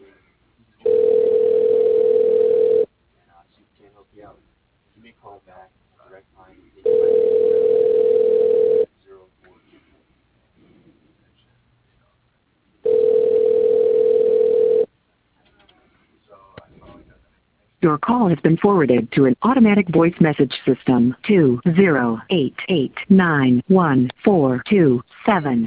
Your call has been forwarded to an automatic voice message system. 208891427.